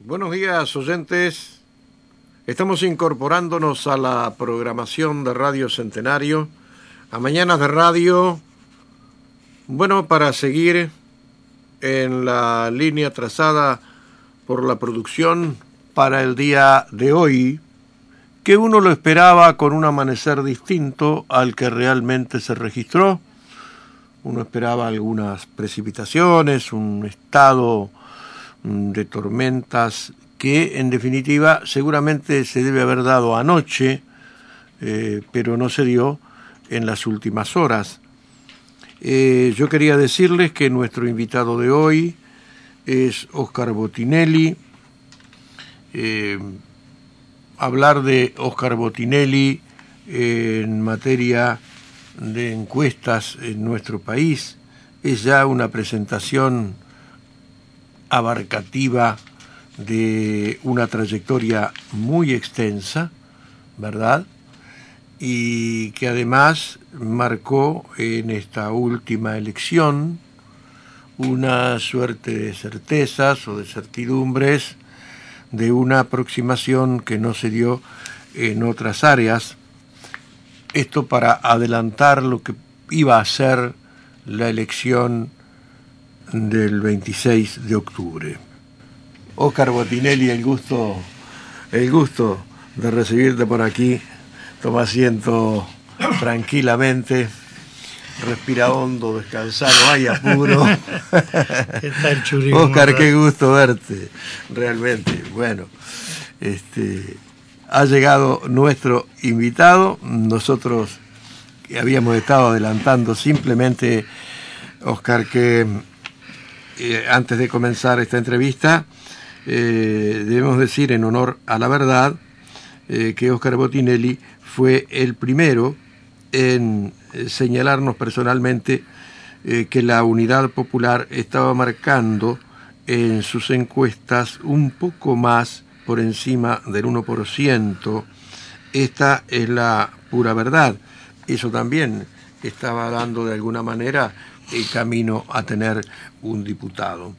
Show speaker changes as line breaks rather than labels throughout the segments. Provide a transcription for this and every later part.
Buenos días, oyentes. Estamos incorporándonos a la programación de Radio Centenario, a Mañanas de Radio, para seguir en la línea trazada por la producción para el día de hoy, que uno lo esperaba con un amanecer distinto al que realmente se registró. Uno esperaba algunas precipitaciones, un estado de tormentas que en definitiva seguramente se debe haber dado anoche, pero no se dio en las últimas horas. Yo quería decirles que nuestro invitado de hoy es Óscar Botinelli. Hablar de Óscar Botinelli en materia de encuestas en nuestro país es ya una presentación abarcativa de una trayectoria muy extensa, ¿verdad? Y que además marcó en esta última elección una suerte de certezas o de certidumbres de una aproximación que no se dio en otras áreas. Esto para adelantar lo que iba a ser la elección del 26 de octubre. Óscar Botinelli, el gusto de recibirte por aquí. Toma asiento tranquilamente, respira hondo, descansa, no hay apuro.
¿Qué tal, Churi?
Óscar, qué gusto verte, realmente. Bueno, ha llegado nuestro invitado. Nosotros habíamos estado adelantando simplemente, Óscar, que antes de comenzar esta entrevista, debemos decir en honor a la verdad que Óscar Botinelli fue el primero en señalarnos personalmente que la Unidad Popular estaba marcando en sus encuestas un poco más por encima del 1%. Esta es la pura verdad. Eso también estaba dando de alguna manera el camino a tener un diputado.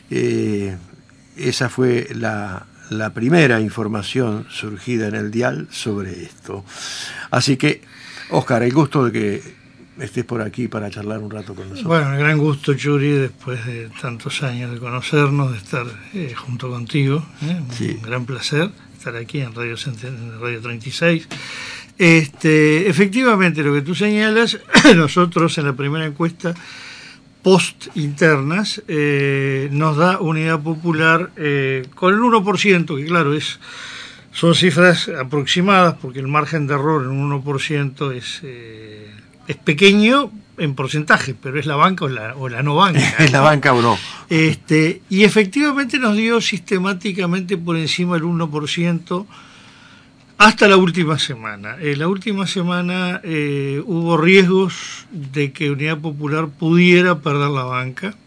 Esa fue la primera información surgida en el dial sobre esto. Así que, Óscar, el gusto de que estés por aquí para charlar un rato con nosotros.
Bueno, el gran gusto, Churi, después de tantos años de conocernos, de estar junto contigo. Sí. Un gran placer estar aquí en Radio 36. Efectivamente, lo que tú señalas, nosotros en la primera encuesta post internas nos da Unidad Popular con el 1%, que claro, son cifras aproximadas porque el margen de error en un 1% es pequeño en porcentaje, pero es la banca o la no banca.
Es la banca o no.
Y efectivamente nos dio sistemáticamente por encima del 1% hasta la última semana. La última semana hubo riesgos de que Unidad Popular pudiera perder la banca,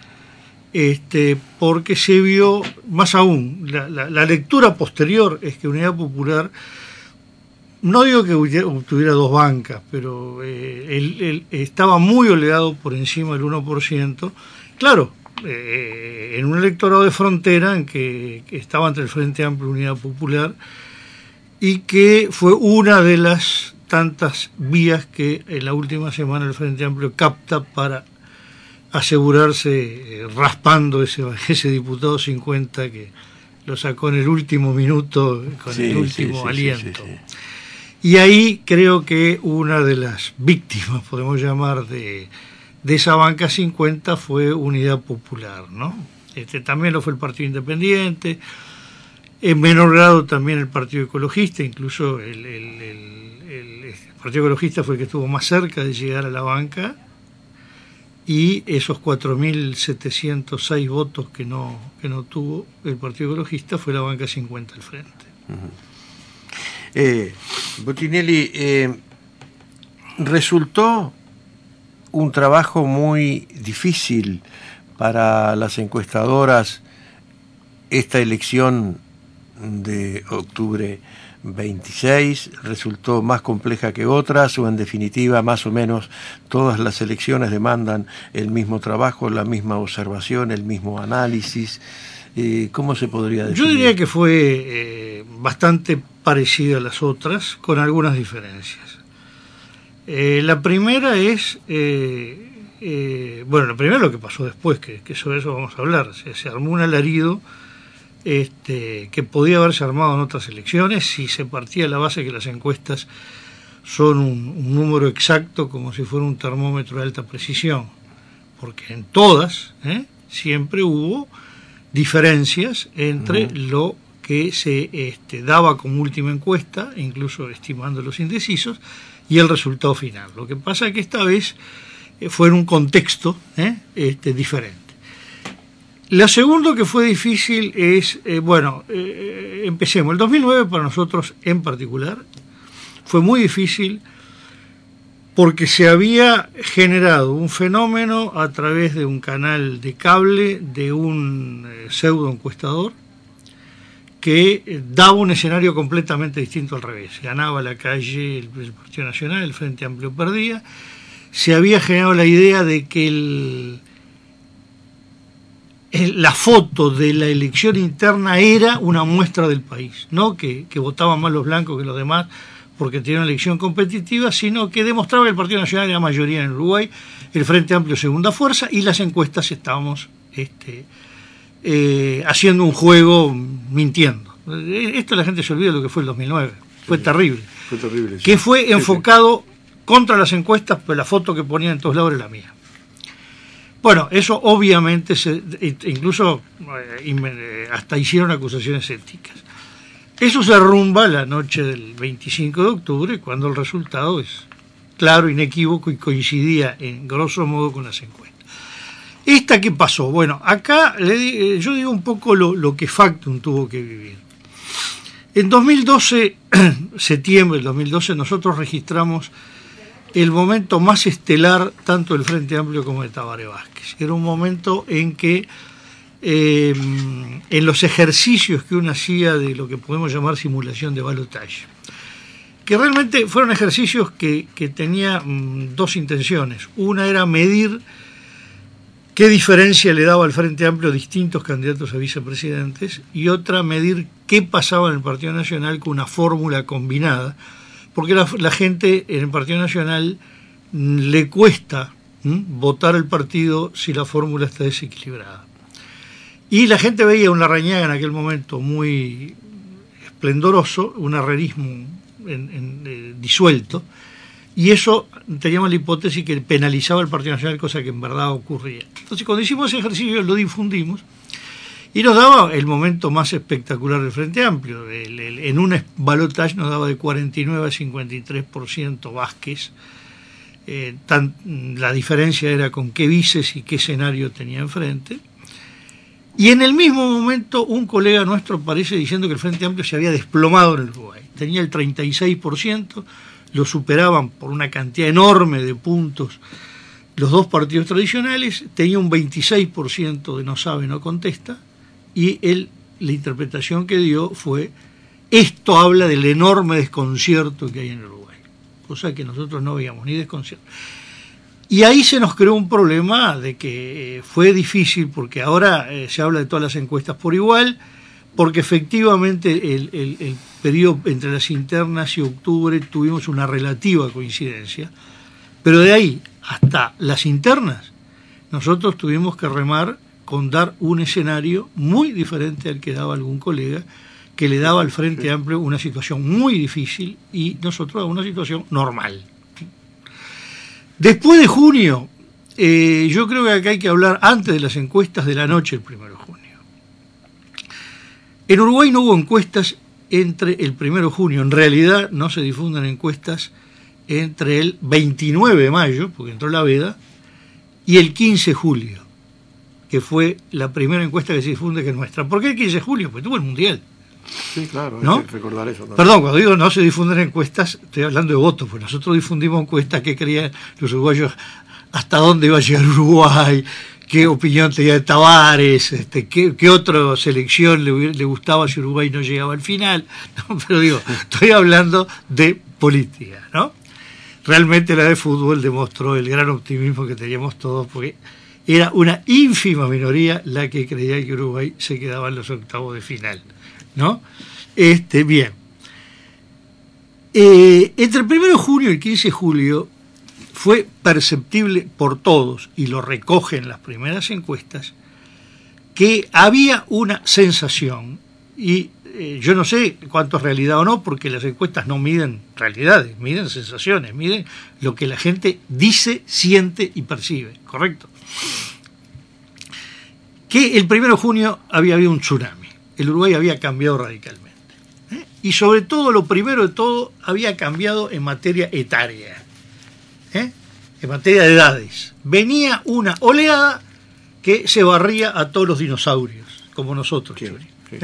porque se vio, más aún, la lectura posterior es que Unidad Popular, no digo que obtuviera dos bancas, pero él estaba muy holgado por encima del 1%. Claro, en un electorado de frontera en que estaba entre el Frente Amplio y Unidad Popular, y que fue una de las tantas vías que en la última semana el Frente Amplio capta para asegurarse raspando ese diputado 50 que lo sacó en el último minuto con el último aliento. Sí. Y ahí creo que una de las víctimas, podemos llamar, de esa banca 50 fue Unidad Popular, ¿no? También lo fue el Partido Independiente, en menor grado también el Partido Ecologista, incluso el Partido Ecologista fue el que estuvo más cerca de llegar a la banca, y esos 4.706 votos que no tuvo el Partido Ecologista fue la banca 50 al frente.
Botinelli, resultó un trabajo muy difícil para las encuestadoras esta elección de octubre 26, resultó más compleja que otras, o en definitiva más o menos todas las elecciones demandan el mismo trabajo, la misma observación, el mismo análisis. ¿Cómo se podría definir?
Yo diría que fue bastante parecida a las otras, con algunas diferencias. La primera es, la primera es lo que pasó después, que sobre eso vamos a hablar. Se armó un alarido que podía haberse armado en otras elecciones si se partía de la base que las encuestas son un número exacto, como si fuera un termómetro de alta precisión, porque en todas siempre hubo diferencias entre lo que se daba como última encuesta, incluso estimando los indecisos, y el resultado final. Lo que pasa es que esta vez fue en un contexto diferente. La segunda que fue difícil es, empecemos. El 2009 para nosotros en particular fue muy difícil porque se había generado un fenómeno a través de un canal de cable de un pseudo encuestador que daba un escenario completamente distinto al revés. Ganaba la calle el Partido Nacional, el Frente Amplio perdía. Se había generado la idea de que la foto de la elección interna era una muestra del país, no que votaban más los blancos que los demás porque tenía una elección competitiva, sino que demostraba que el Partido Nacional era mayoría en Uruguay, el Frente Amplio segunda fuerza, y las encuestas estábamos haciendo un juego mintiendo. Esto la gente se olvida de lo que fue el 2009, fue terrible.
Fue terrible, sí.
Que fue enfocado contra las encuestas, pero la foto que ponían en todos lados era la mía. Bueno, eso obviamente, incluso hasta hicieron acusaciones éticas. Eso se derrumba la noche del 25 de octubre, cuando el resultado es claro, inequívoco y coincidía en grosso modo con las encuestas. ¿Esta qué pasó? Bueno, acá yo digo un poco lo que Factum tuvo que vivir. En 2012, septiembre del 2012, nosotros registramos el momento más estelar tanto del Frente Amplio como de Tabaré Vázquez. Era un momento en que en los ejercicios que uno hacía de lo que podemos llamar simulación de balotaje, que realmente fueron ejercicios que tenían dos intenciones. Una era medir qué diferencia le daba al Frente Amplio distintos candidatos a vicepresidentes, y otra medir qué pasaba en el Partido Nacional con una fórmula combinada, porque la gente en el Partido Nacional le cuesta votar el partido si la fórmula está desequilibrada. Y la gente veía un Larrañaga en aquel momento muy esplendoroso, un herrerismo disuelto, y eso teníamos la hipótesis que penalizaba al Partido Nacional, cosa que en verdad ocurría. Entonces, cuando hicimos ese ejercicio lo difundimos y nos daba el momento más espectacular del Frente Amplio. En un balotaje nos daba de 49 a 53% Vázquez. La diferencia era con qué vices y qué escenario tenía enfrente. Y en el mismo momento un colega nuestro aparece diciendo que el Frente Amplio se había desplomado en el Uruguay. Tenía el 36%, lo superaban por una cantidad enorme de puntos los dos partidos tradicionales, tenía un 26% de no sabe, no contesta, y la interpretación que dio fue: esto habla del enorme desconcierto que hay en Uruguay, cosa que nosotros no veíamos, ni desconcierto. Y ahí se nos creó un problema de que fue difícil, porque ahora se habla de todas las encuestas por igual, porque efectivamente el periodo entre las internas y octubre tuvimos una relativa coincidencia, pero de ahí hasta las internas nosotros tuvimos que remar con dar un escenario muy diferente al que daba algún colega, que le daba al Frente Amplio una situación muy difícil y nosotros una situación normal. Después de junio, yo creo que acá hay que hablar antes de las encuestas de la noche del 1 de junio. En Uruguay no hubo encuestas entre el 1 de junio, en realidad no se difunden encuestas entre el 29 de mayo, porque entró la veda, y el 15 de julio, que fue la primera encuesta que se difunde, que es nuestra. ¿Por qué el 15 de julio? Pues tuvo el Mundial.
Sí, claro,
¿no?
Hay que recordar eso también.
Perdón, cuando digo no se difunden encuestas, estoy hablando de votos, pues nosotros difundimos encuestas que creían los uruguayos hasta dónde iba a llegar Uruguay, qué opinión tenía de Tavares, qué otra selección le gustaba si Uruguay no llegaba al final. No, pero digo, estoy hablando de política, ¿no? Realmente la de fútbol demostró el gran optimismo que teníamos todos, porque Era una ínfima minoría la que creía que Uruguay se quedaba en los octavos de final, ¿no? Bien. Entre el 1 de junio y el 15 de julio fue perceptible por todos, y lo recogen las primeras encuestas, que había una sensación, y yo no sé cuánto es realidad o no, porque las encuestas no miden realidades, miden sensaciones, miden lo que la gente dice, siente y percibe, ¿correcto? Que el 1 de junio había habido un tsunami, el Uruguay había cambiado radicalmente, y sobre todo, lo primero de todo, había cambiado en materia etaria, en materia de edades. Venía una oleada que se barría a todos los dinosaurios, como nosotros, Churi.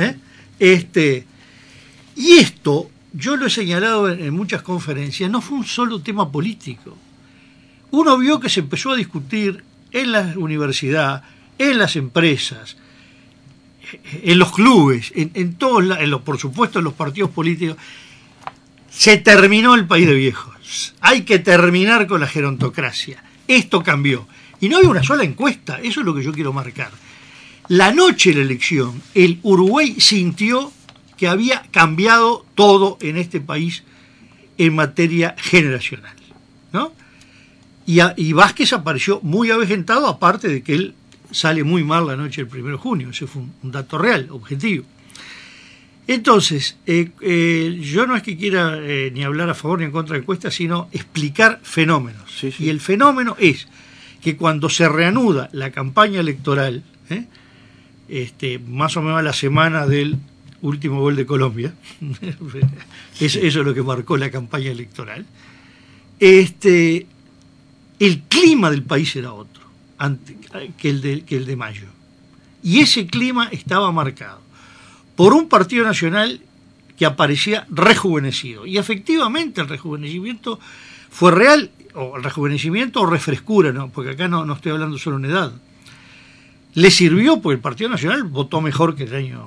Y esto, yo lo he señalado en muchas conferencias, no fue un solo tema político. Uno vio que se empezó a discutir en la universidad, en las empresas, en los clubes, en todos, por supuesto en los partidos políticos. Se terminó el país de viejos. Hay que terminar con la gerontocracia. Esto cambió. Y no hay una sola encuesta, eso es lo que yo quiero marcar. La noche de la elección, el Uruguay sintió que había cambiado todo en este país en materia generacional, ¿no? Y Vázquez apareció muy avejentado, aparte de que él sale muy mal la noche del 1 de junio, ese fue un dato real, objetivo. Entonces, yo no es que quiera ni hablar a favor ni en contra de encuestas, sino explicar fenómenos. Sí, sí. Y el fenómeno es que cuando se reanuda la campaña electoral, más o menos a la semana del último gol de Colombia, eso es lo que marcó la campaña electoral, el clima del país era otro que el de mayo. Y ese clima estaba marcado por un partido nacional que aparecía rejuvenecido. Y efectivamente el rejuvenecimiento fue real, o el rejuvenecimiento o refrescura, ¿no? Porque acá no estoy hablando solo en edad. Le sirvió porque el Partido Nacional votó mejor que el año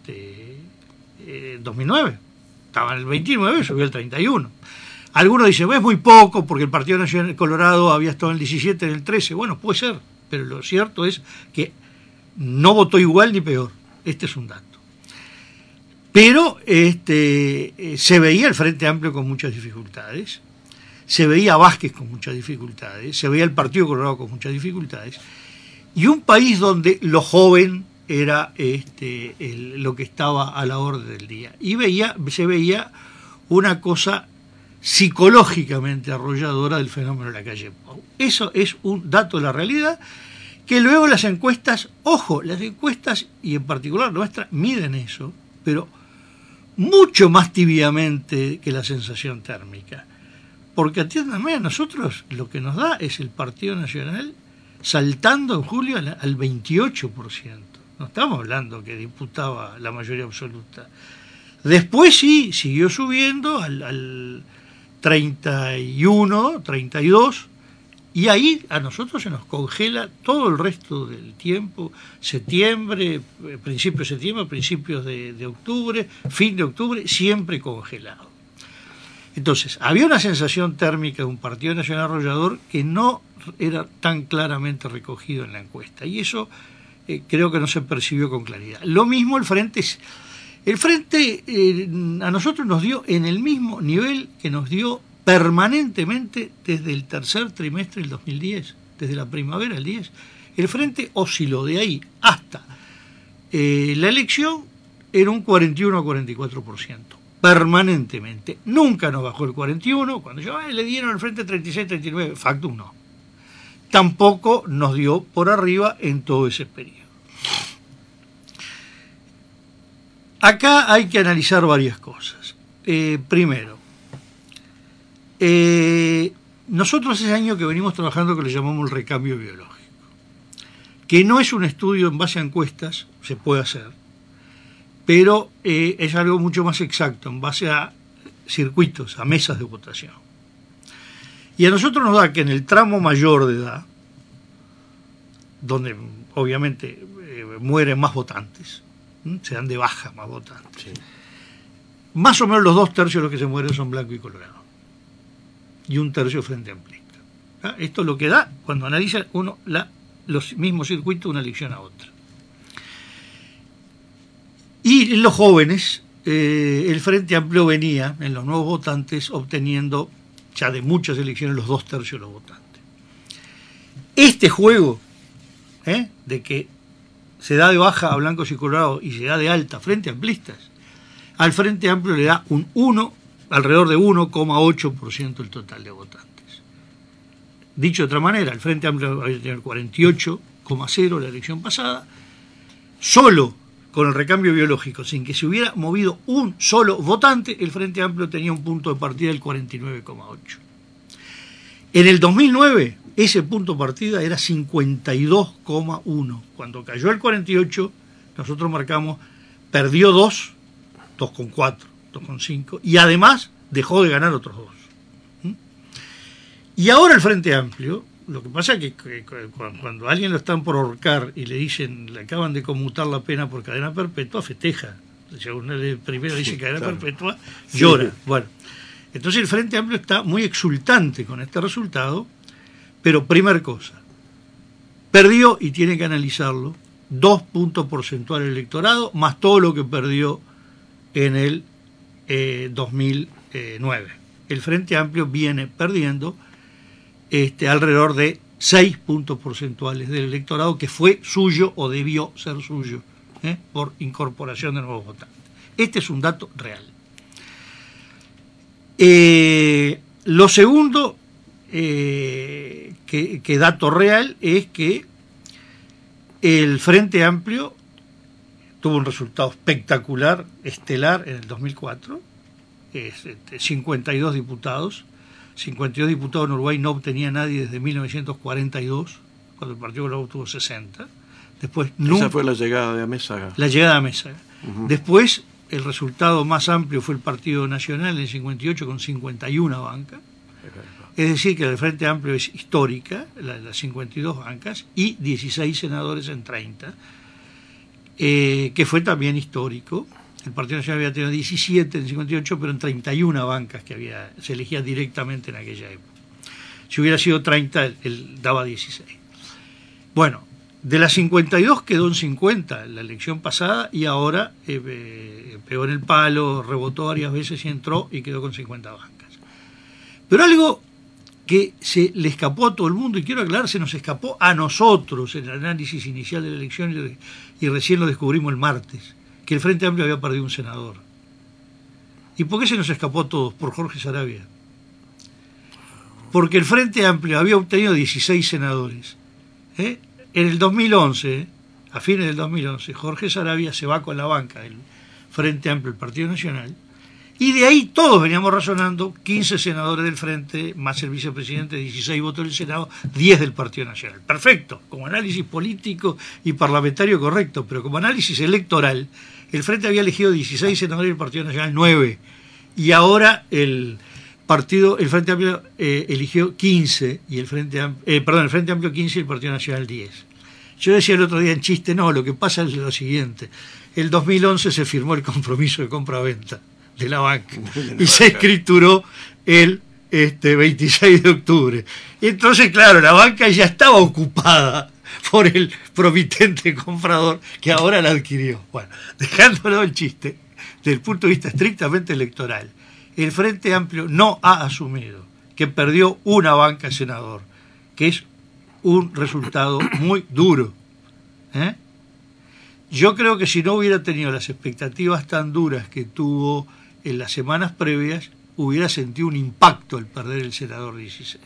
2009. Estaba en el 29, subió el 31. Algunos dicen, es muy poco porque el Partido Nacional Colorado había estado en el 17, en el 13. Bueno, puede ser, pero lo cierto es que no votó igual ni peor. Este es un dato. Pero se veía el Frente Amplio con muchas dificultades, se veía a Vázquez con muchas dificultades, se veía el Partido Colorado con muchas dificultades, y un país donde lo joven era lo que estaba a la orden del día. Y se veía una cosa psicológicamente arrolladora del fenómeno de la calle Pou. Eso es un dato de la realidad, que luego las encuestas, ojo, las encuestas, y en particular nuestra, miden eso, pero mucho más tibiamente que la sensación térmica. Porque atiéndanme, a nosotros lo que nos da es el Partido Nacional saltando en julio al 28%. No estamos hablando que disputaba la mayoría absoluta. Después sí, siguió subiendo al 31, 32, y ahí a nosotros se nos congela todo el resto del tiempo, septiembre, principios de septiembre, principios de octubre, fin de octubre, siempre congelado. Entonces, había una sensación térmica de un Partido Nacional arrollador que no era tan claramente recogido en la encuesta, y eso creo que no se percibió con claridad. Lo mismo el Frente a nosotros nos dio en el mismo nivel que nos dio permanentemente desde el tercer trimestre del 2010, desde la primavera del 10. El Frente osciló de ahí hasta la elección en un 41 a 44%, permanentemente. Nunca nos bajó el 41, cuando le dieron al Frente 36, 39, factum no. Tampoco nos dio por arriba en todo ese periodo. Acá hay que analizar varias cosas. Primero, nosotros ese año que venimos trabajando que le llamamos el recambio biológico, que no es un estudio en base a encuestas, se puede hacer, pero es algo mucho más exacto, en base a circuitos, a mesas de votación. Y a nosotros nos da que en el tramo mayor de edad, donde obviamente mueren más votantes, se dan de baja más votantes, sí, más o menos los 2/3 de los que se mueren son blanco y colorado, y 1/3 Frente Amplista. Esto es lo que da cuando analiza uno la los mismos circuitos de una elección a otra. Y en los jóvenes, el Frente Amplio venía, en los nuevos votantes, obteniendo ya de muchas elecciones los 2/3 de los votantes. Este juego, de que se da de baja a blancos y colorados y se da de alta a Frente Amplistas, al Frente Amplio le da alrededor de 1,8% el total de votantes. Dicho de otra manera, el Frente Amplio va a tener 48,0% la elección pasada, solo con el recambio biológico, sin que se hubiera movido un solo votante, el Frente Amplio tenía un punto de partida del 49,8%. En el 2009, ese punto de partida era 52,1%. Cuando cayó el 48%, nosotros marcamos, perdió 2,4, 2,5, y además dejó de ganar otros 2. Y ahora el Frente Amplio, lo que pasa es que cuando a alguien lo están por ahorcar y le dicen, le acaban de conmutar la pena por cadena perpetua, festeja. Según el primero dice cadena perpetua, llora. Sí. Bueno, entonces el Frente Amplio está muy exultante con este resultado, pero primer cosa, perdió, y tiene que analizarlo, 2 puntos porcentuales el electorado, más todo lo que perdió en el 2009. El Frente Amplio viene perdiendo alrededor de 6 puntos porcentuales del electorado que fue suyo o debió ser suyo por incorporación de nuevos votantes. Este es un dato real. Lo segundo, que dato real, es que el Frente Amplio tuvo un resultado espectacular, estelar, en el 2004, 52 diputados. 52 diputados en Uruguay no obtenía nadie desde 1942, cuando el Partido Colorado obtuvo 60. Después,
esa fue la llegada de Amézaga.
La llegada de Amézaga. Después, el resultado más amplio fue el Partido Nacional en el 58 con 51 bancas. Es decir, que el Frente Amplio es histórica, las 52 bancas, y 16 senadores en 30, que fue también histórico. El Partido Nacional había tenido 17 en el 58, pero en 31 bancas que se elegía directamente en aquella época. Si hubiera sido 30, él daba 16. Bueno, de las 52 quedó en 50 la elección pasada, y ahora pegó en el palo, rebotó varias veces y entró y quedó con 50 bancas. Pero algo que se le escapó a todo el mundo, y quiero aclarar, se nos escapó a nosotros en el análisis inicial de la elección, y recién lo descubrimos el martes, que el Frente Amplio había perdido un senador. ¿Y por qué se nos escapó a todos? Por Jorge Saravia. Porque el Frente Amplio había obtenido 16 senadores. En el 2011, a fines del 2011, Jorge Saravia se va con la banca del Frente Amplio, el Partido Nacional, y de ahí todos veníamos razonando, 15 senadores del Frente, más el vicepresidente, 16 votos del Senado, 10 del Partido Nacional. Perfecto, como análisis político y parlamentario correcto, pero como análisis electoral, el Frente había elegido 16 senadores y el Partido Nacional 9, y ahora el Frente Amplio eligió 15, y el Frente Amplio 15 y el Partido Nacional 10. Yo decía el otro día en chiste, no, lo que pasa es lo siguiente, el 2011 se firmó el compromiso de compra-venta de la banca y se escrituró el 26 de octubre. Y entonces, claro, la banca ya estaba ocupada por el promitente comprador que ahora la adquirió. Bueno, dejándolo el chiste, desde el punto de vista estrictamente electoral, el Frente Amplio no ha asumido que perdió una banca senador, que es un resultado muy duro. Yo creo que si no hubiera tenido las expectativas tan duras que tuvo en las semanas previas, hubiera sentido un impacto al perder el senador 16.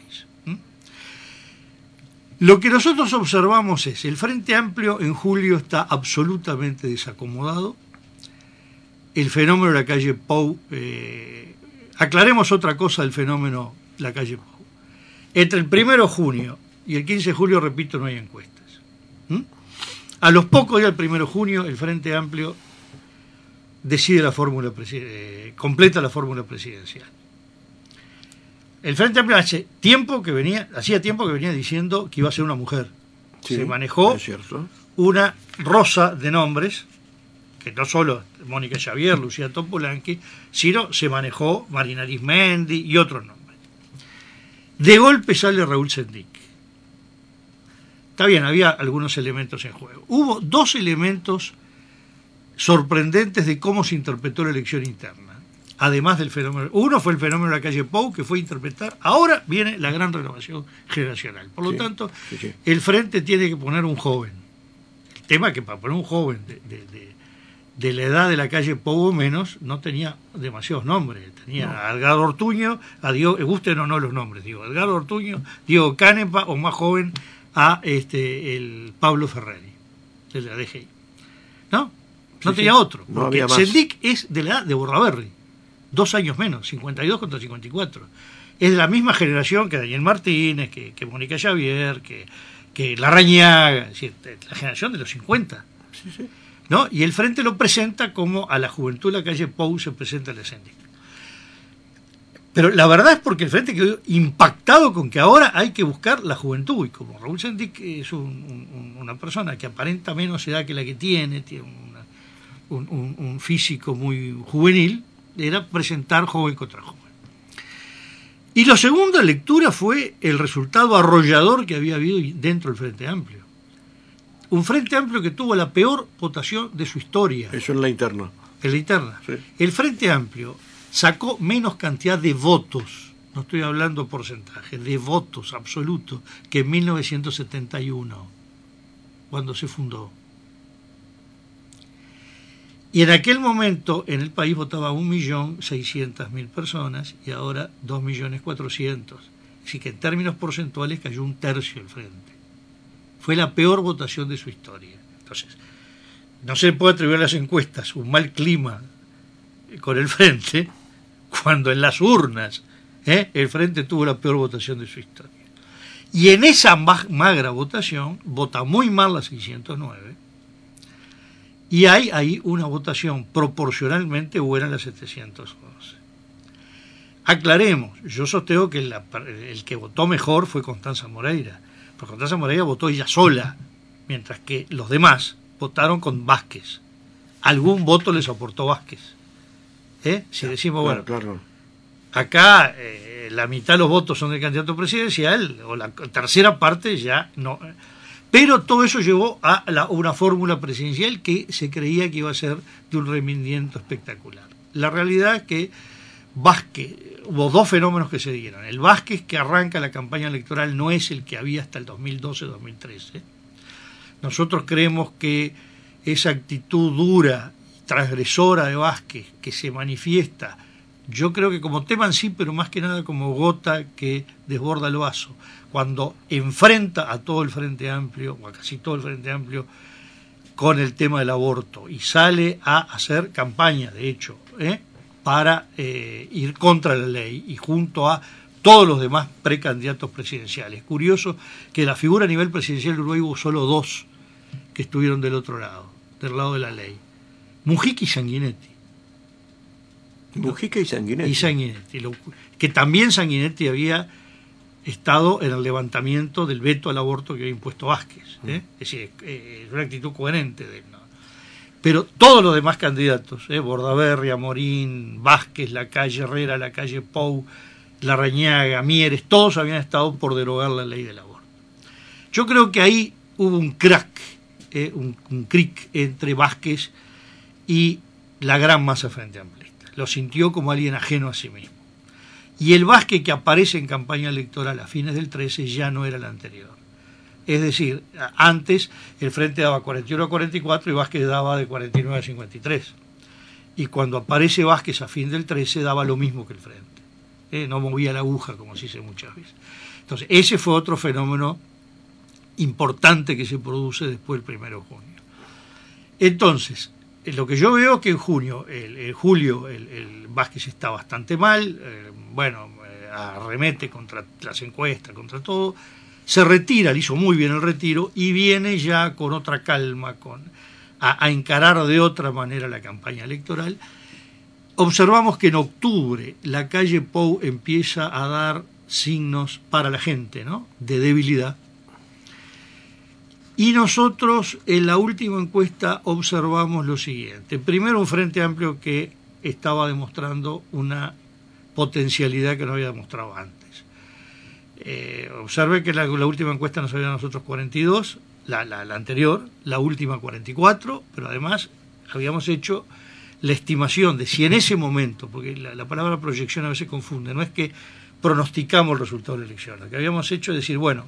Lo que nosotros observamos es, el Frente Amplio en julio está absolutamente desacomodado. El fenómeno de la calle Pou, aclaremos otra cosa del fenómeno de la calle Pou. Entre el 1 de junio y el 15 de julio, repito, no hay encuestas. A los pocos días del 1 de junio, el Frente Amplio decide completa la fórmula presidencial. El Frente Amplio hacía tiempo que venía diciendo que iba a ser una mujer. Sí, se manejó una rosa de nombres, que no solo Mónica Xavier, Lucía Topolanqui, sino se manejó Marina Arismendi y otros nombres. De golpe sale Raúl Sendic. está bien, había algunos elementos en juego. Hubo dos elementos sorprendentes de cómo se interpretó la elección interna, además del fenómeno. Uno fue el fenómeno de la calle Pou, que fue interpretar. Ahora viene la gran renovación generacional. Por lo tanto, el Frente tiene que poner un joven. El tema es que para poner un joven de la edad de la calle Pou o menos, no tenía demasiados nombres. Tenía a Edgardo Ortuño, a Diego, gusten o no los nombres, digo, Edgardo Ortuño, Diego Canepa, o más joven a el Pablo Ferreri, de la DGI. ¿No? No tenía otro.
No
porque
había más.
Sendik es de la edad de Bordaberry, 2 años menos, 52 contra 54. Es de la misma generación que Daniel Martínez, que Mónica Xavier, que Larrañaga, es decir, la generación de los 50. ¿No? Y el Frente lo presenta como a la juventud de la calle Pou se presenta el Sendik. Pero la verdad es porque el Frente quedó impactado con que ahora hay que buscar la juventud. Y como Raúl Sendik es una persona que aparenta menos edad que la que tiene un físico muy juvenil, era presentar joven contra joven. Y la segunda lectura fue el resultado arrollador que había habido dentro del Frente Amplio. Un Frente Amplio que tuvo la peor votación de su historia.
Eso en la interna.
En la interna. Sí. El Frente Amplio sacó menos cantidad de votos, no estoy hablando porcentaje, de votos absolutos, que en 1971, cuando se fundó. Y en aquel momento en el país votaba 1.600.000 personas y ahora 2.400.000. Así que en términos porcentuales cayó un tercio el Frente. Fue la peor votación de su historia. Entonces, no se le puede atribuir a las encuestas un mal clima con el Frente cuando en las urnas el Frente tuvo la peor votación de su historia. Y en esa magra votación vota muy mal la 609 y hay ahí una votación proporcionalmente buena en la 711. Aclaremos, yo sostengo que el que votó mejor fue Constanza Moreira, porque Constanza Moreira votó ella sola, mientras que los demás votaron con Vázquez. Algún voto les aportó Vázquez. Si decimos, bueno, claro. Acá la mitad de los votos son del candidato presidencial, o la tercera parte ya no. Pero todo eso llevó a una fórmula presidencial que se creía que iba a ser de un rendimiento espectacular. La realidad es que Vázquez, hubo dos fenómenos que se dieron. El Vázquez que arranca la campaña electoral no es el que había hasta el 2012-2013. Nosotros creemos que esa actitud dura, transgresora de Vázquez, que se manifiesta, yo creo que como tema en sí, pero más que nada como gota que desborda el vaso, cuando enfrenta a todo el Frente Amplio, o a casi todo el Frente Amplio, con el tema del aborto, y sale a hacer campaña, de hecho, para ir contra la ley, y junto a todos los demás precandidatos presidenciales. Curioso que la figura a nivel presidencial de Uruguay hubo solo dos que estuvieron del otro lado, del lado de la ley. Mujica y Sanguinetti.
Mujica y Sanguinetti.
Y Sanguinetti, que también Sanguinetti había estado en el levantamiento del veto al aborto que había impuesto Vázquez. Es decir, es una actitud coherente de él, ¿no? Pero todos los demás candidatos, Bordaberry, Amorín, Vázquez, Lacalle Herrera, Lacalle Pou, Larrañaga, Mieres, todos habían estado por derogar la ley del aborto. Yo creo que ahí hubo un crack, un cric entre Vázquez y la gran masa frente amplista. Lo sintió como alguien ajeno a sí mismo. Y el Vázquez que aparece en campaña electoral a fines del 13 ya no era el anterior. Es decir, antes el Frente daba 41 a 44 y Vázquez daba de 49 a 53. Y cuando aparece Vázquez a fin del 13 daba lo mismo que el Frente. No movía la aguja, como se dice muchas veces. Entonces, ese fue otro fenómeno importante que se produce después del 1 de junio. Entonces, lo que yo veo es que en julio el Vázquez está bastante mal, arremete contra las encuestas, contra todo, se retira, le hizo muy bien el retiro y viene ya con otra calma, a encarar de otra manera la campaña electoral. Observamos que en octubre la calle Pou empieza a dar signos para la gente, ¿no?, de debilidad. Y nosotros en la última encuesta observamos lo siguiente. Primero, un Frente Amplio que estaba demostrando una potencialidad que no había demostrado antes. Observe que la última encuesta nos había a nosotros 42, la anterior, la última 44, pero además habíamos hecho la estimación de si en ese momento, porque la palabra proyección a veces confunde, no es que pronosticamos el resultado de la elección, lo que habíamos hecho es decir, bueno,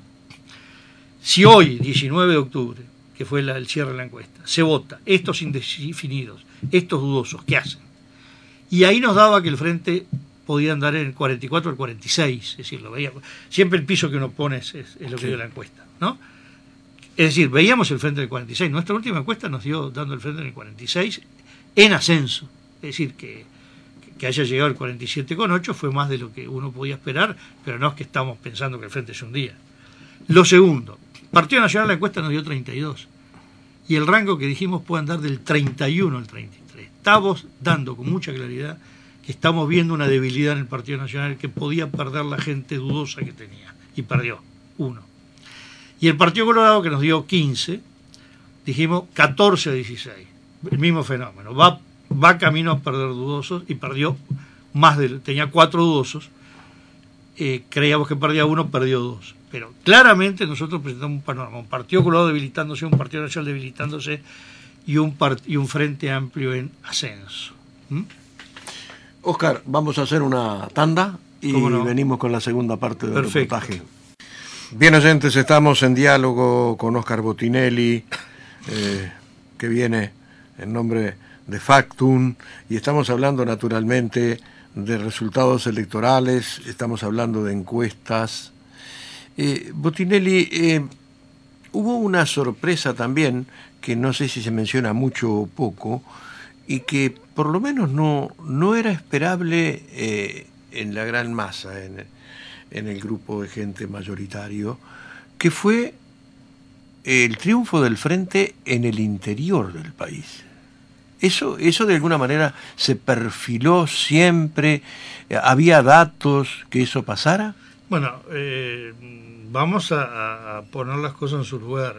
si hoy, 19 de octubre, que fue el cierre de la encuesta, se vota estos indefinidos, estos dudosos, ¿qué hacen? Y ahí nos daba que el frente podía andar en el 44 o el 46, es decir, lo veíamos. Siempre el piso que uno pone es lo que dio la encuesta, ¿no? Es decir, veíamos el frente del 46. Nuestra última encuesta nos dio dando el frente en el 46 en ascenso. Es decir, que haya llegado al 47,8 fue más de lo que uno podía esperar, pero no es que estamos pensando que el frente se hundía. Lo segundo, Partido Nacional la encuesta nos dio 32. Y el rango que dijimos puede andar del 31 al 33. Estamos dando con mucha claridad que estamos viendo una debilidad en el Partido Nacional que podía perder la gente dudosa que tenía. Y perdió, 1. Y el Partido Colorado, que nos dio 15, dijimos 14 a 16. El mismo fenómeno. Va camino a perder dudosos y perdió más tenía 4 dudosos. Creíamos que perdía 1, perdió 2. Pero claramente nosotros presentamos un panorama. Un Partido Colorado debilitándose, un Partido Nacional debilitándose y un Frente Amplio en ascenso.
Oscar, vamos a hacer una tanda y venimos con la segunda parte del reportaje. Bien, oyentes, estamos en diálogo con Oscar Botinelli, que viene en nombre de Factum, y estamos hablando naturalmente de resultados electorales, estamos hablando de encuestas. Botinelli, hubo una sorpresa también, que no sé si se menciona mucho o poco, y que por lo menos no era esperable en la gran masa, en el grupo de gente mayoritario, que fue el triunfo del Frente en el interior del país. Eso de alguna manera se perfiló siempre, ¿había datos que eso pasara?
Bueno, vamos a poner las cosas en su lugar.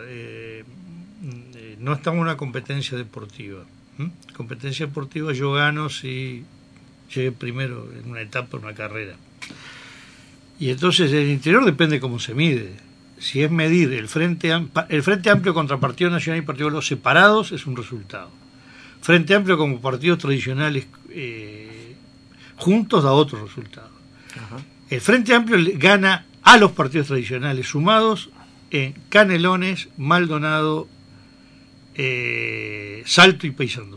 No estamos en una competencia deportiva. Competencia deportiva yo gano si llegué primero en una etapa, en una carrera. Y entonces el interior depende cómo se mide. Si es medir el Frente Amplio contra Partido Nacional y Partido Colorado separados, es un resultado. Frente Amplio como partidos tradicionales juntos da otro resultado. Ajá. El Frente Amplio gana a los partidos tradicionales sumados en Canelones, Maldonado, Salto y Paysandú.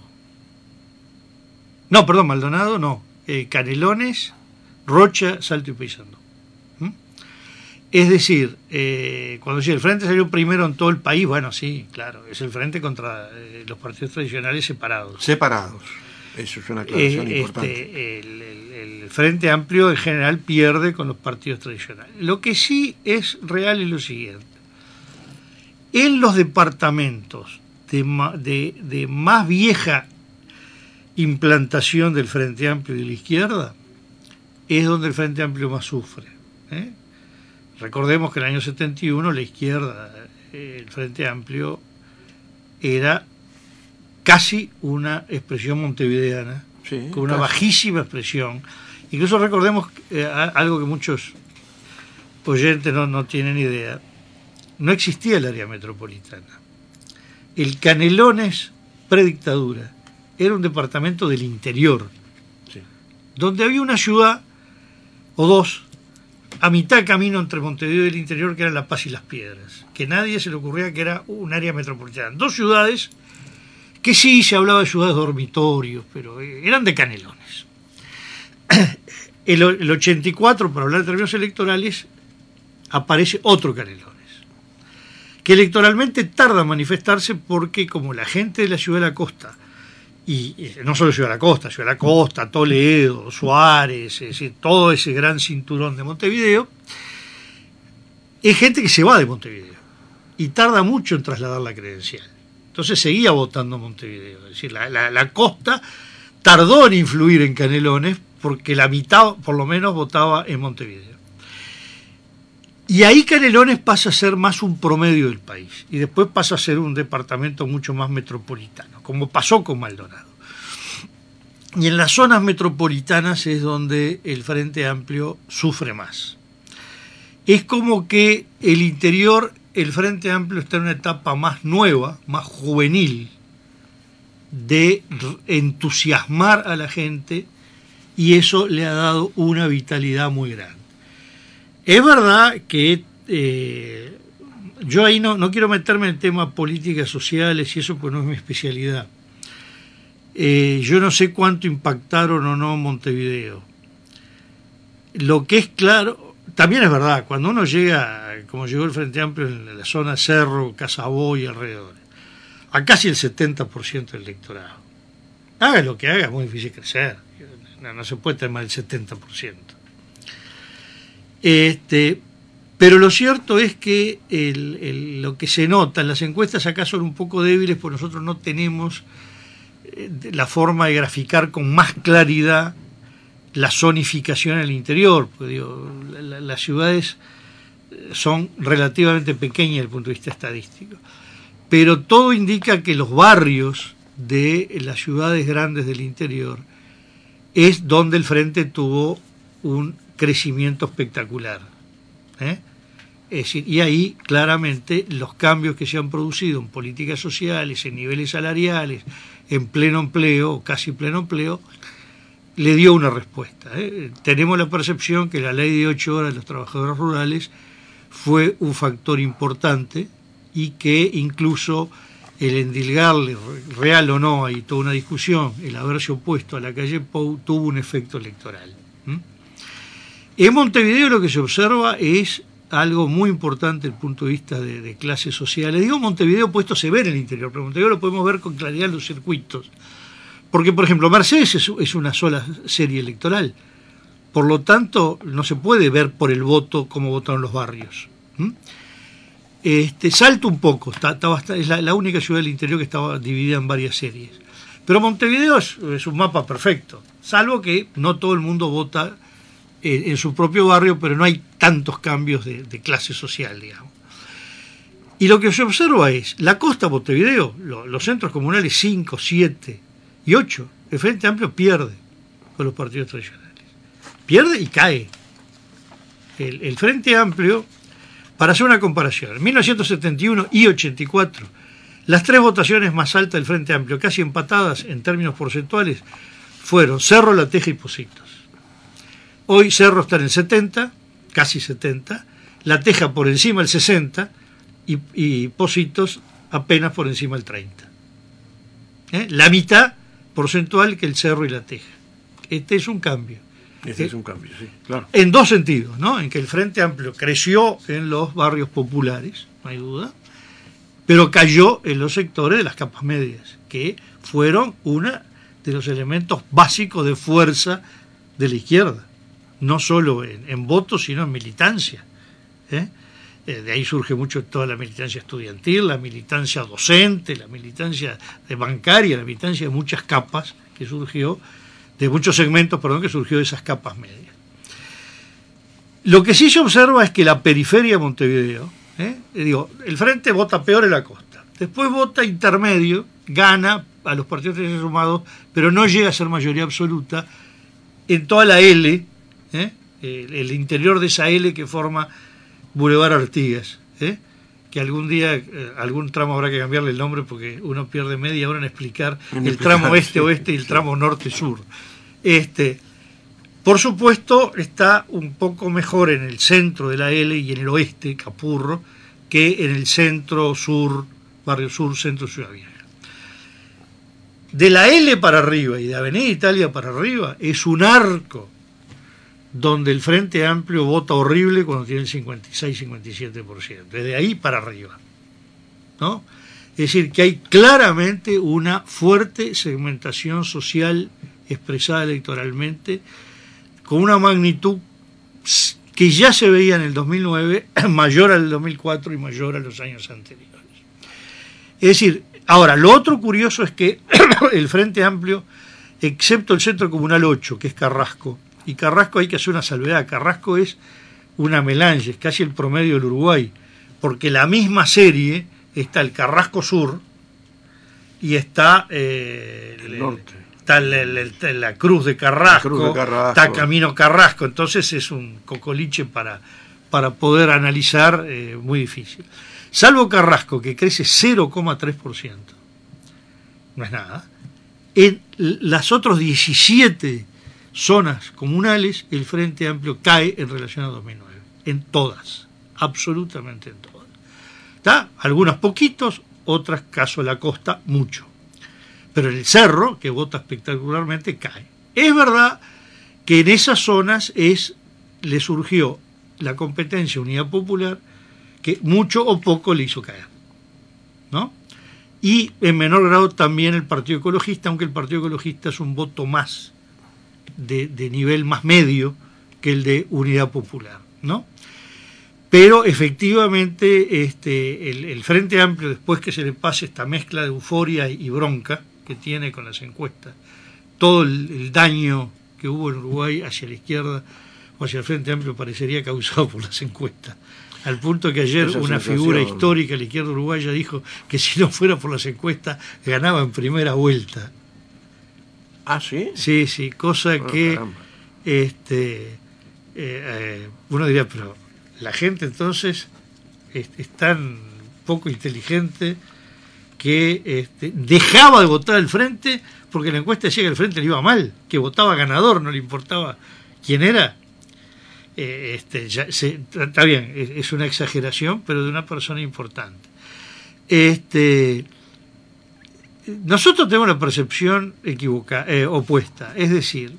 No, perdón, Maldonado no. Canelones, Rocha, Salto y Paysandú. Es decir, cuando el Frente salió primero en todo el país, bueno, sí, claro, es el Frente contra los partidos tradicionales separados.
Separados, eso es una aclaración importante.
El Frente Amplio en general pierde con los partidos tradicionales. Lo que sí es real es lo siguiente. En los departamentos de más vieja implantación del Frente Amplio y de la izquierda, es donde el Frente Amplio más sufre. Recordemos que en el año 71 la izquierda, el Frente Amplio, era casi una expresión montevideana, sí, con una bajísima expresión. Incluso recordemos algo que muchos oyentes no tienen idea. No existía el área metropolitana. El Canelones, predictadura, era un departamento del interior, sí, donde había una ciudad o dos a mitad de camino entre Montevideo y el interior, que eran La Paz y Las Piedras, que nadie se le ocurría que era un área metropolitana. 2 ciudades que sí se hablaba de ciudades dormitorios, pero eran de Canelones. El 84, para hablar de términos electorales, aparece otro Canelones, que electoralmente tarda en manifestarse porque como la gente de la Ciudad de la Costa, y no solo Ciudad de la Costa, Toledo, Suárez, es decir, todo ese gran cinturón de Montevideo, es gente que se va de Montevideo y tarda mucho en trasladar la credencial. Entonces seguía votando Montevideo. Es decir, la Costa tardó en influir en Canelones porque la mitad, por lo menos, votaba en Montevideo. Y ahí Canelones pasa a ser más un promedio del país y después pasa a ser un departamento mucho más metropolitano, como pasó con Maldonado. Y en las zonas metropolitanas es donde el Frente Amplio sufre más. es como que el interior, el Frente Amplio está en una etapa más nueva, más juvenil, de entusiasmar a la gente, y eso le ha dado una vitalidad muy grande. Es verdad que yo ahí no quiero meterme en temas políticas sociales y eso, pues no es mi especialidad. Yo no sé cuánto impactaron o no Montevideo. Lo que es claro, también es verdad, cuando uno llega, como llegó el Frente Amplio en la zona Cerro, Casabó y alrededor, a casi el 70% del electorado. Haga lo que haga, es muy difícil crecer. No se puede tener más del 70%. Pero lo cierto es que lo que se nota, en las encuestas acá son un poco débiles, porque nosotros no tenemos la forma de graficar con más claridad la zonificación en el interior. Porque, digo, las ciudades son relativamente pequeñas desde el punto de vista estadístico. Pero todo indica que los barrios de las ciudades grandes del interior es donde el Frente tuvo un crecimiento espectacular. Es decir, y ahí claramente los cambios que se han producido en políticas sociales, en niveles salariales, en pleno empleo o casi pleno empleo, le dio una respuesta. Tenemos la percepción que la ley de 8 horas de los trabajadores rurales fue un factor importante y que incluso el endilgarle, real o no, hay toda una discusión, el haberse opuesto a la calle Pou tuvo un efecto electoral. En Montevideo lo que se observa es algo muy importante desde el punto de vista de clases sociales. Digo Montevideo, pues esto se ve en el interior, pero Montevideo lo podemos ver con claridad en los circuitos. Porque, por ejemplo, Mercedes es una sola serie electoral. Por lo tanto, no se puede ver por el voto cómo votaron los barrios. Salta un poco, es la única ciudad del interior que estaba dividida en varias series. Pero Montevideo es un mapa perfecto, salvo que no todo el mundo vota en su propio barrio, pero no hay tantos cambios de clase social, digamos. Y lo que se observa es, la costa Montevideo, los centros comunales 5, 7 y 8, el Frente Amplio pierde con los partidos tradicionales. Pierde y cae. El Frente Amplio, para hacer una comparación, en 1971 y 84, las tres votaciones más altas del Frente Amplio, casi empatadas en términos porcentuales, fueron Cerro, La Teja y Pocitos. Hoy Cerro está en el 70, casi 70, La Teja por encima del 60 y Pocitos apenas por encima del 30. La mitad porcentual que el Cerro y La Teja. Este es un cambio.
Este es un cambio, sí, claro.
En dos sentidos, ¿no? En que el Frente Amplio creció en los barrios populares, no hay duda, pero cayó en los sectores de las capas medias, que fueron uno de los elementos básicos de fuerza de la izquierda, no solo en votos, sino en militancia. De ahí surge mucho toda la militancia estudiantil, la militancia docente, la militancia de bancaria, la militancia de muchas capas que surgió, de muchos segmentos, que surgió de esas capas medias. Lo que sí se observa es que la periferia de Montevideo, el Frente vota peor en la costa, después vota intermedio, gana a los partidos sumados, pero no llega a ser mayoría absoluta en toda la L, el interior de esa L que forma Boulevard Artigas, que algún día, algún tramo habrá que cambiarle el nombre porque uno pierde media hora en explicar el tramo este-oeste y el tramo norte-sur. Por supuesto, está un poco mejor en el centro de la L y en el oeste, Capurro, que en el centro-sur, barrio sur, centro Ciudad Vieja. De la L para arriba y de Avenida Italia para arriba es un arco donde el Frente Amplio vota horrible cuando tiene el 56-57%, desde ahí para arriba, ¿no? Es decir, que hay claramente una fuerte segmentación social expresada electoralmente, con una magnitud que ya se veía en el 2009, mayor al 2004 y mayor a los años anteriores. Es decir, ahora, lo otro curioso es que el Frente Amplio, excepto el Centro Comunal 8, que es Carrasco, y Carrasco hay que hacer una salvedad, Carrasco es una melange, es casi el promedio del Uruguay, porque la misma serie está el Carrasco Sur y está
el norte.
Está la Cruz de Carrasco, está Camino Carrasco, entonces es un cocoliche para para poder analizar, muy difícil. Salvo Carrasco, que crece 0,3%, no es nada. En las otras 17 zonas comunales, el Frente Amplio cae en relación a 2009. En todas, absolutamente en todas. ¿Está? Algunas poquitos, otras, caso de la costa, mucho. Pero en el Cerro, que vota espectacularmente, cae. Es verdad que en esas zonas le surgió la competencia Unidad Popular, que mucho o poco le hizo caer, ¿no? Y en menor grado también el Partido Ecologista, aunque el Partido Ecologista es un voto más de nivel más medio que el de Unidad Popular, ¿no? Pero efectivamente el Frente Amplio, después que se le pase esta mezcla de euforia y bronca que tiene con las encuestas, todo el daño que hubo en Uruguay hacia la izquierda o hacia el Frente Amplio parecería causado por las encuestas. Al punto que ayer una figura histórica de la izquierda uruguaya dijo que si no fuera por las encuestas ganaba en primera vuelta.
¿Ah, sí?
Sí, cosa que uno diría, pero la gente entonces es tan poco inteligente que dejaba de votar al Frente porque la encuesta decía que el Frente le iba mal, que votaba ganador, no le importaba quién era. Está bien, es una exageración, pero de una persona importante. Nosotros tenemos una percepción opuesta, es decir,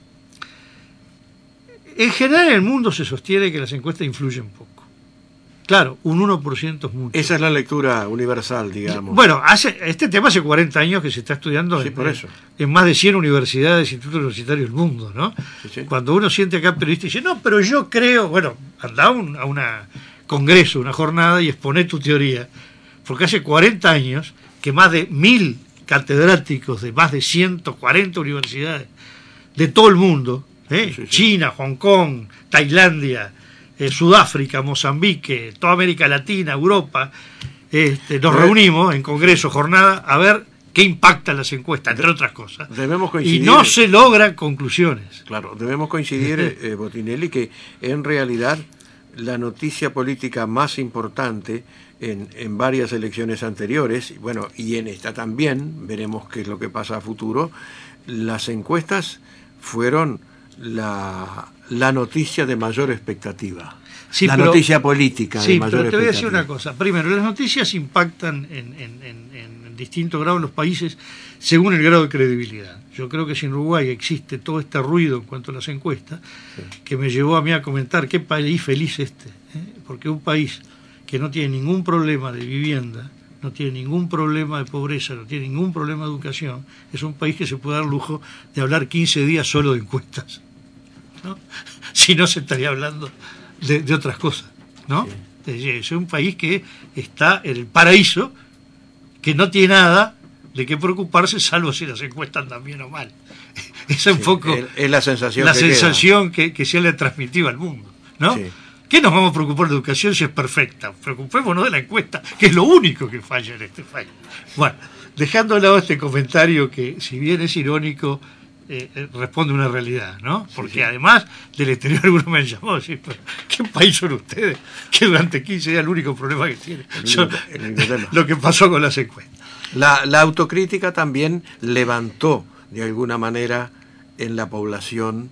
en general en el mundo se sostiene que las encuestas influyen poco. Claro, un 1% es mucho.
Esa es la lectura universal, digamos.
Bueno, este tema hace 40 años que se está estudiando en más de 100 universidades e institutos universitarios del mundo, ¿no? Sí. Cuando uno siente acá periodista y dice, no, pero yo creo, bueno, anda a un congreso, una jornada y expone tu teoría, porque hace 40 años que más de 1000 catedráticos de más de 140 universidades de todo el mundo, China, Hong Kong, Tailandia, Sudáfrica, Mozambique, toda América Latina, Europa, nos reunimos en congreso, jornada, a ver qué impactan las encuestas, entre otras cosas.
Debemos coincidir,
y no se logran conclusiones.
Claro, debemos coincidir, Botinelli, que en realidad la noticia política más importante en varias elecciones anteriores, bueno, y en esta también, veremos qué es lo que pasa a futuro, las encuestas fueron la noticia de mayor expectativa. Sí, noticia política de mayor expectativa. Sí, pero te voy a decir una
cosa. Primero, las noticias impactan en distintos grados en los países según el grado de credibilidad. Yo creo que si en Uruguay existe todo este ruido en cuanto a las encuestas, que me llevó a mí a comentar qué país feliz porque un país que no tiene ningún problema de vivienda, no tiene ningún problema de pobreza, no tiene ningún problema de educación, es un país que se puede dar lujo de hablar 15 días solo de encuestas, ¿no? Si no se estaría hablando de otras cosas, ¿no? Sí. Es un país que está en el paraíso, que no tiene nada de qué preocuparse, salvo si las encuestas andan bien o mal. Esa es un poco
es la sensación
que se le ha transmitido al mundo, ¿no?
Sí.
¿Qué nos vamos a preocupar de educación si es perfecta? Preocupémonos de la encuesta, que es lo único que falla en este país. Bueno, dejando de lado este comentario que, si bien es irónico, responde a una realidad, ¿no? Porque además del exterior algunos me han llamado, ¿sí? ¿Qué país son ustedes? Que durante 15 días el único problema que tienen son lo que pasó con las encuestas.
La autocrítica también levantó de alguna manera en la población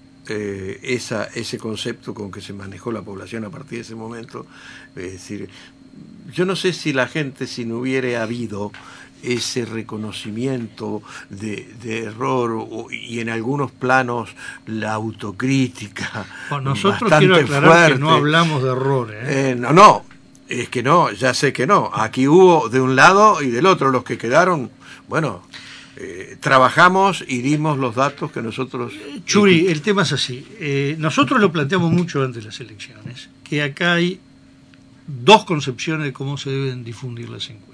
ese concepto con que se manejó la población a partir de ese momento. Es decir, yo no sé si la gente, si no hubiera habido ese reconocimiento de error y en algunos planos la autocrítica.
Bueno, nosotros quiero aclarar fuerte, que no hablamos de errores.
No, es que no, ya sé que no. Aquí hubo de un lado y del otro los que quedaron, bueno, trabajamos y dimos los datos que nosotros...
Churi, el tema es así. Nosotros lo planteamos mucho antes de las elecciones, que acá hay dos concepciones de cómo se deben difundir las encuestas.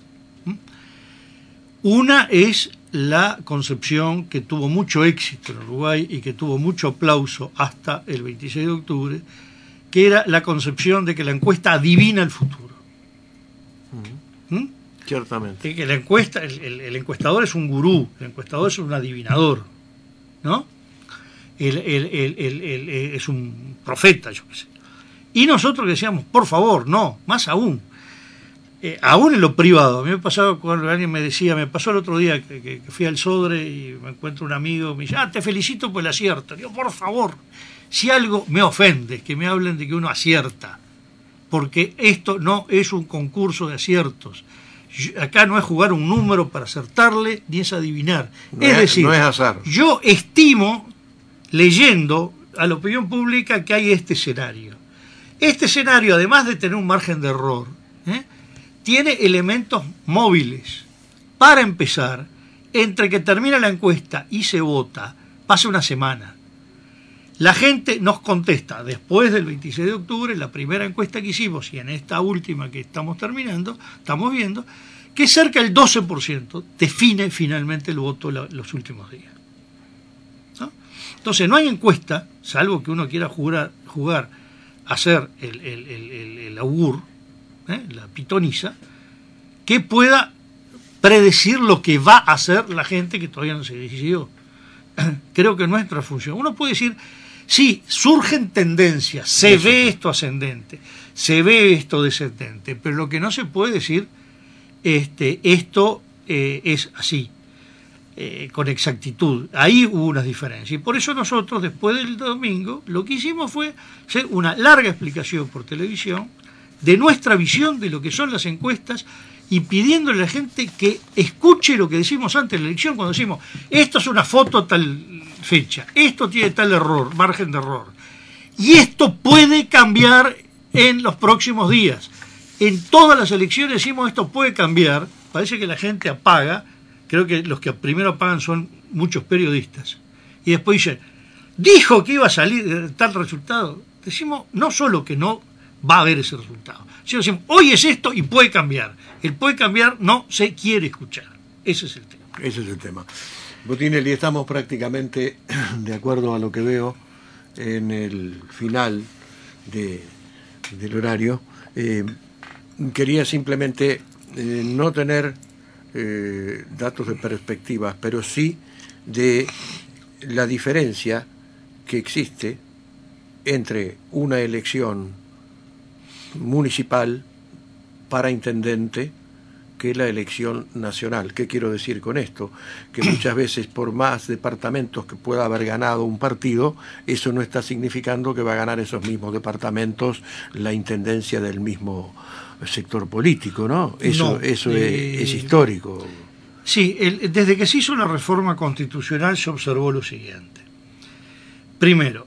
Una es la concepción que tuvo mucho éxito en Uruguay y que tuvo mucho aplauso hasta el 26 de octubre, que era la concepción de que la encuesta adivina el futuro.
Ciertamente.
Que la encuesta, el encuestador es un gurú, el encuestador es un adivinador, ¿no? Es un profeta, yo qué sé. Y nosotros decíamos, por favor, no, más aún. Aún en lo privado. A mí me pasaba cuando alguien me decía, me pasó el otro día que fui al Sodre y me encuentro un amigo, me dice, te felicito por el acierto. Digo, por favor, si algo me ofende, es que me hablen de que uno acierta, porque esto no es un concurso de aciertos. Acá no es jugar un número para acertarle, ni es adivinar. Es decir,
no es azar.
Yo estimo, leyendo a la opinión pública, que hay este escenario. Este escenario, además de tener un margen de error, tiene elementos móviles. Para empezar, entre que termina la encuesta y se vota, pasa una semana. La gente nos contesta después del 26 de octubre, la primera encuesta que hicimos, y en esta última que estamos terminando, estamos viendo que cerca del 12% define finalmente el voto los últimos días, ¿no? Entonces no hay encuesta, salvo que uno quiera jugar a hacer el augur, la pitonisa, que pueda predecir lo que va a hacer la gente que todavía no se decidió. Creo que nuestra función, uno puede decir, sí, surgen tendencias, se ve esto ascendente, se ve esto descendente, pero lo que no se puede decir, esto es así, con exactitud. Ahí hubo unas diferencias. Y por eso nosotros, después del domingo, lo que hicimos fue hacer una larga explicación por televisión de nuestra visión de lo que son las encuestas y pidiéndole a la gente que escuche lo que decimos antes de la elección, cuando decimos, esto es una foto tal fecha, esto tiene tal error, margen de error, y esto puede cambiar en los próximos días. En todas las elecciones decimos, esto puede cambiar. Parece que la gente apaga, creo que los que primero apagan son muchos periodistas, y después dicen, dijo que iba a salir tal resultado. Decimos, no solo que no va a haber ese resultado, sino decimos, hoy es esto y puede cambiar. El puede cambiar no se quiere escuchar. Ese es el tema.
Ese es el tema. Botinelli, estamos prácticamente de acuerdo a lo que veo en el final del horario. Quería simplemente no tener datos de perspectivas, pero sí de la diferencia que existe entre una elección municipal para intendente que la elección nacional. ¿Qué quiero decir con esto? Que muchas veces, por más departamentos que pueda haber ganado un partido, eso no está significando que va a ganar esos mismos departamentos la intendencia del mismo sector político, ¿no? Eso es histórico.
Sí, desde que se hizo la reforma constitucional se observó lo siguiente. Primero,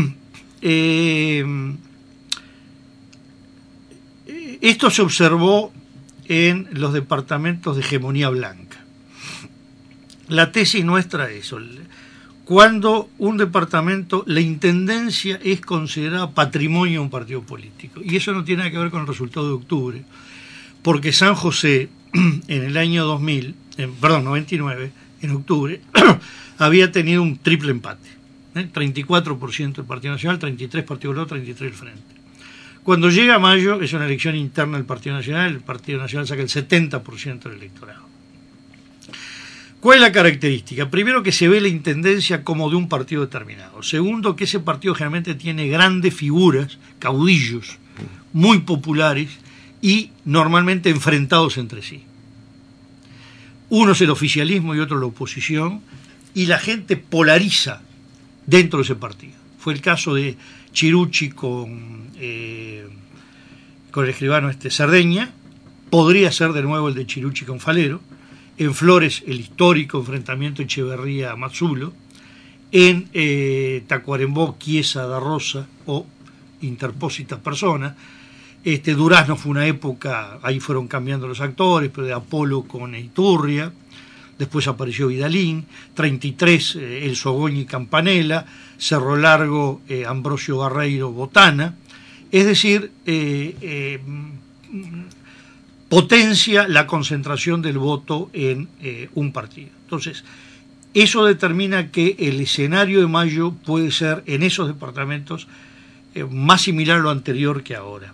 esto se observó en los departamentos de hegemonía blanca. La tesis nuestra es, cuando un departamento, la intendencia es considerada patrimonio de un partido político, y eso no tiene nada que ver con el resultado de octubre, porque San José, en el año 99, en octubre, había tenido un triple empate, 34% del Partido Nacional, 33% Partido Colorado, 33% el Frente. Cuando llega mayo, es una elección interna del Partido Nacional, el Partido Nacional saca el 70% del electorado. ¿Cuál es la característica? Primero, que se ve la intendencia como de un partido determinado. Segundo, que ese partido generalmente tiene grandes figuras, caudillos, muy populares y normalmente enfrentados entre sí. Uno es el oficialismo y otro la oposición, y la gente polariza dentro de ese partido. Fue el caso de Chirucci con el escribano Cerdeña, podría ser de nuevo el de Chirucci con Falero, en Flores el histórico enfrentamiento Echeverría-Mazzulo, en Tacuarembó, Chiesa da Rosa o Interpósitas Personas. Durazno fue una época, ahí fueron cambiando los actores, pero de Apolo con Iturria, después apareció Vidalín, 33 El Sogoñi Campanella, Cerro Largo, Ambrosio Barreiro Botana, es decir, potencia la concentración del voto en un partido. Entonces, eso determina que el escenario de mayo puede ser en esos departamentos más similar a lo anterior que ahora.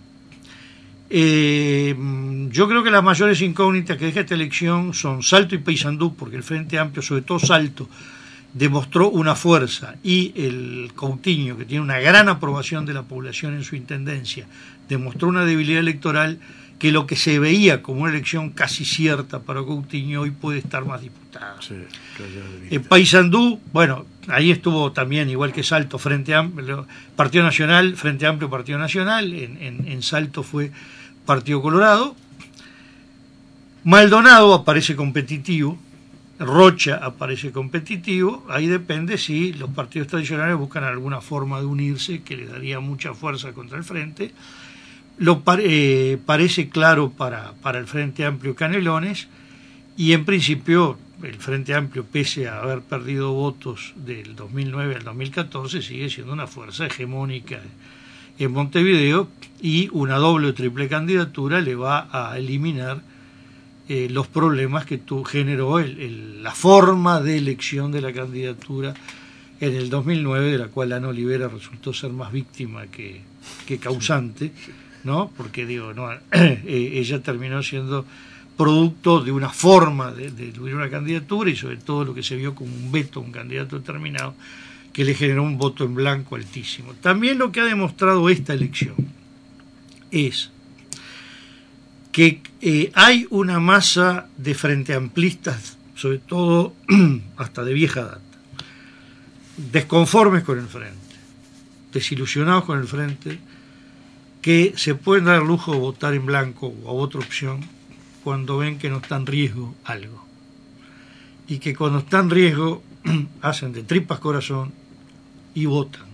Yo creo que las mayores incógnitas que deja esta elección son Salto y Paysandú, porque el Frente Amplio, sobre todo Salto, demostró una fuerza, y el Coutinho, que tiene una gran aprobación de la población en su intendencia, demostró una debilidad electoral, que lo que se veía como una elección casi cierta para Coutinho hoy puede estar más disputada. Sí, Paysandú, bueno, ahí estuvo también, igual que Salto, Frente Amplio, Partido Nacional, Frente Amplio, Partido Nacional, en Salto fue Partido Colorado. Maldonado aparece competitivo, Rocha aparece competitivo, ahí depende si los partidos tradicionales buscan alguna forma de unirse que les daría mucha fuerza contra el Frente. Parece claro para el Frente Amplio Canelones, y en principio el Frente Amplio, pese a haber perdido votos del 2009 al 2014, sigue siendo una fuerza hegemónica en Montevideo, y una doble o triple candidatura le va a eliminar los problemas que generó la forma de elección de la candidatura en el 2009, de la cual Ana Olivera resultó ser más víctima que causante, ¿no? Porque ella terminó siendo producto de una forma de incluir una candidatura, y sobre todo lo que se vio como un veto a un candidato determinado, que le generó un voto en blanco altísimo. También lo que ha demostrado esta elección es que hay una masa de frente amplistas, sobre todo hasta de vieja data, desconformes con el Frente, desilusionados con el Frente, que se pueden dar el lujo de votar en blanco o a otra opción cuando ven que no está en riesgo algo, y que cuando está en riesgo hacen de tripas corazón y votan.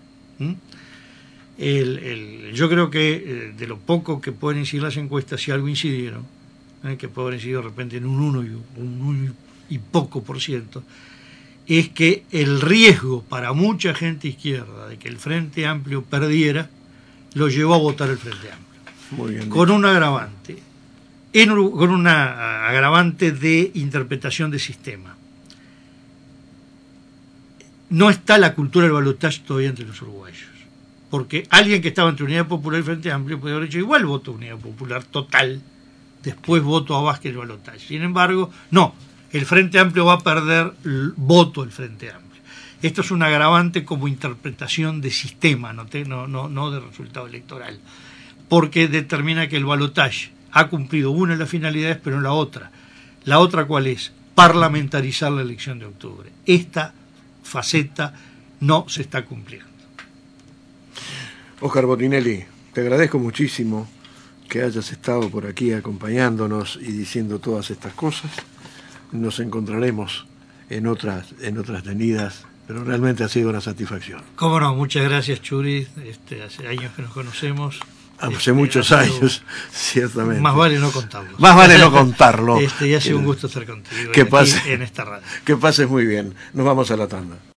Yo creo que de lo poco que pueden incidir las encuestas, si algo incidieron, que pueden incidir de repente en un 1 y poco por ciento, es que el riesgo para mucha gente izquierda de que el Frente Amplio perdiera lo llevó a votar el Frente Amplio. Muy bien, con un agravante, con una agravante de interpretación de sistema. No está la cultura del balotaje todavía entre los uruguayos, porque alguien que estaba entre Unidad Popular y Frente Amplio puede haber hecho igual voto a Unidad Popular total, después voto a Vázquez el balotaje. Sin embargo, no, el Frente Amplio va a perder el voto del Frente Amplio. Esto es un agravante como interpretación de sistema, no de resultado electoral, porque determina que el balotaje ha cumplido una de las finalidades, pero no la otra. ¿La otra cuál es? Parlamentarizar la elección de octubre. Esta faceta no se está cumpliendo.
Óscar Botinelli, te agradezco muchísimo que hayas estado por aquí acompañándonos y diciendo todas estas cosas. Nos encontraremos en otras tenidas, pero realmente ha sido una satisfacción.
Cómo no, muchas gracias, Churi. Hace años que nos conocemos.
Hace muchos años, ciertamente.
Más vale no contarlo.
Más vale no contarlo.
Y ha sido un gusto estar contigo
que pase,
en esta radio.
Que pases muy bien. Nos vamos a la tanda.